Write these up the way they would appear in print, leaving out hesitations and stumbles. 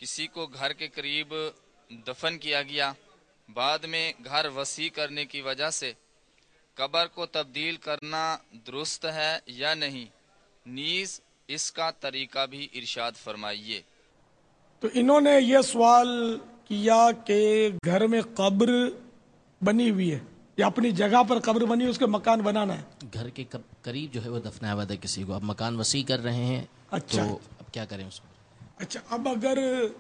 کسی کو گھر کے قریب دفن کیا گیا، بعد میں گھر وسیع کرنے کی وجہ سے قبر کو تبدیل کرنا درست ہے یا نہیں، نیز اس کا طریقہ بھی ارشاد فرمائیے۔ تو انہوں نے یہ سوال کیا کہ گھر میں قبر بنی ہوئی ہے یا اپنی جگہ پر قبر بنی ہے، اس کے مکان بنانا ہے۔ گھر کے قریب جو ہے وہ دفنایا ہوا تھا کسی کو، اب مکان وسیع کر رہے ہیں اچھا تو اب کیا کریں اس میں؟ اچھا، اب اگر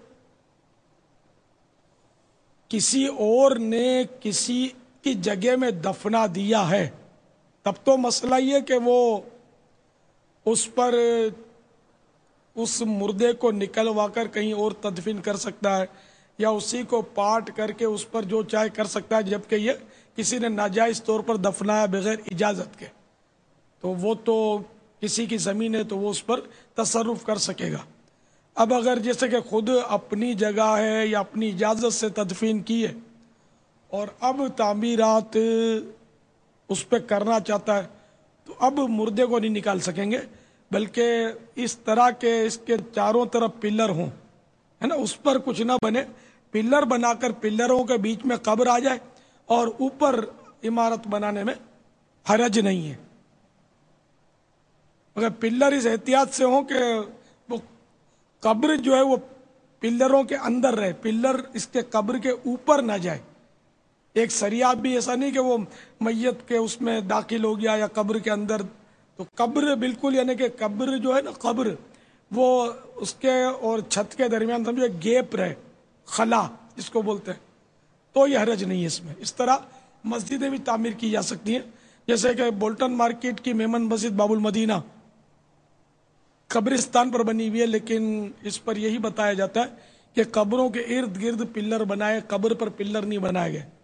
کسی اور نے کسی کی جگہ میں دفنا دیا ہے تب تو مسئلہ یہ کہ وہ اس پر اس مردے کو نکلوا کر کہیں اور تدفین کر سکتا ہے یا اسی کو پاٹ کر کے اس پر جو چاہے کر سکتا ہے، جبکہ یہ کسی نے ناجائز طور پر دفنایا بغیر اجازت کے، تو وہ تو کسی کی زمین ہے تو وہ اس پر تصرف کر سکے گا۔ اب اگر جیسے کہ خود اپنی جگہ ہے یا اپنی اجازت سے تدفین کی ہے اور اب تعمیرات اس پہ کرنا چاہتا ہے تو اب مردے کو نہیں نکال سکیں گے، بلکہ اس طرح کے اس کے چاروں طرف پلر ہوں، ہے نا، اس پر کچھ نہ بنے، پلر بنا کر پلروں کے بیچ میں قبر آ جائے اور اوپر عمارت بنانے میں حرج نہیں ہے، مگر پلر اس احتیاط سے ہوں کہ وہ قبر جو ہے وہ پلروں کے اندر رہے، پلر اس کے قبر کے اوپر نہ جائے۔ ایک سریاب بھی ایسا نہیں کہ وہ میت کے اس میں داخل ہو گیا یا قبر کے اندر، تو قبر بالکل، یعنی کہ قبر جو ہے نا، قبر وہ اس کے اور چھت کے درمیان سمجھو ایک گیپ رہے، خلا جس کو بولتے ہیں، تو یہ حرج نہیں ہے اس میں۔ اس طرح مسجدیں بھی تعمیر کی جا سکتی ہیں، جیسے کہ بولٹن مارکیٹ کی میمن مسجد باب المدینہ قبرستان پر بنی ہوئی ہے، لیکن اس پر یہی بتایا جاتا ہے کہ قبروں کے ارد گرد پلر بنائے، قبر پر پلر نہیں بنائے گئے۔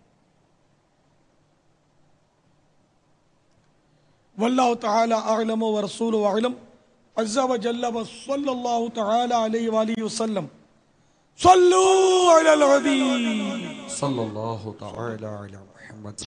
واللہ تعالی اعلم ورسولہ اعلم عز وجل وصلی اللہ تعالی علیہ وآلہ وسلم۔ صلو علی الحبیب صلی اللہ تعالی علی محمد۔